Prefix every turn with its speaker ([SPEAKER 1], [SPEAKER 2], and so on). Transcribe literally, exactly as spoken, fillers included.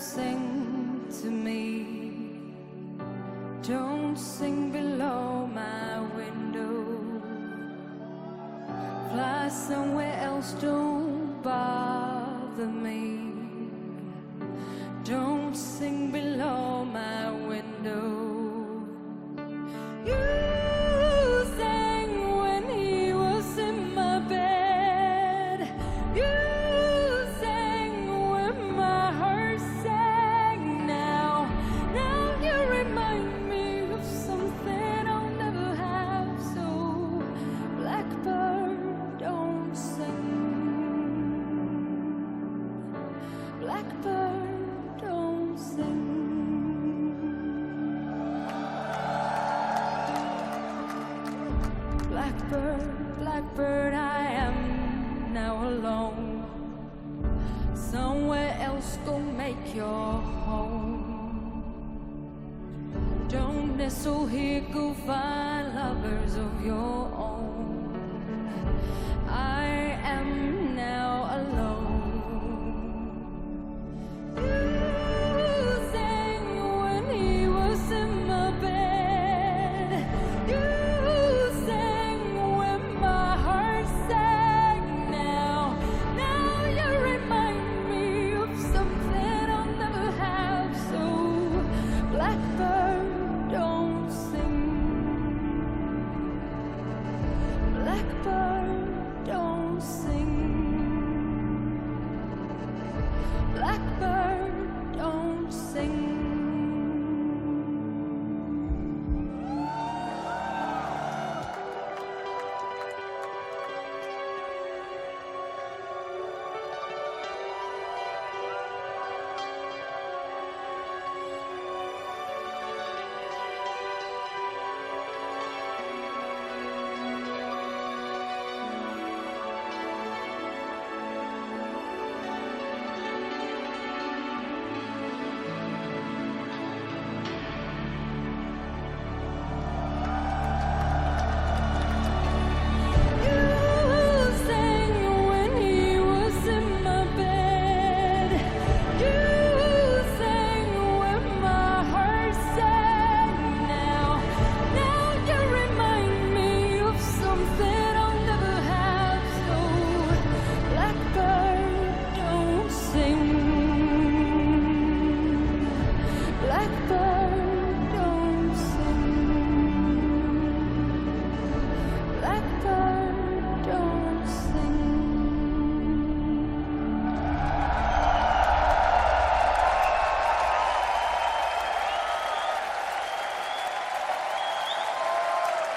[SPEAKER 1] sing to me. Don't sing below my window. Fly somewhere else, don't bother me. Don't sing below my window. You sang when he was in my bed. You sang when my heart sang. Now, now you remind me of something I'll never have. So, blackbird, don't sing. Blackbird, don't sing. Blackbird, blackbird, I am now alone. Somewhere else go make your home. Don't nestle here, go find lovers of your own. I am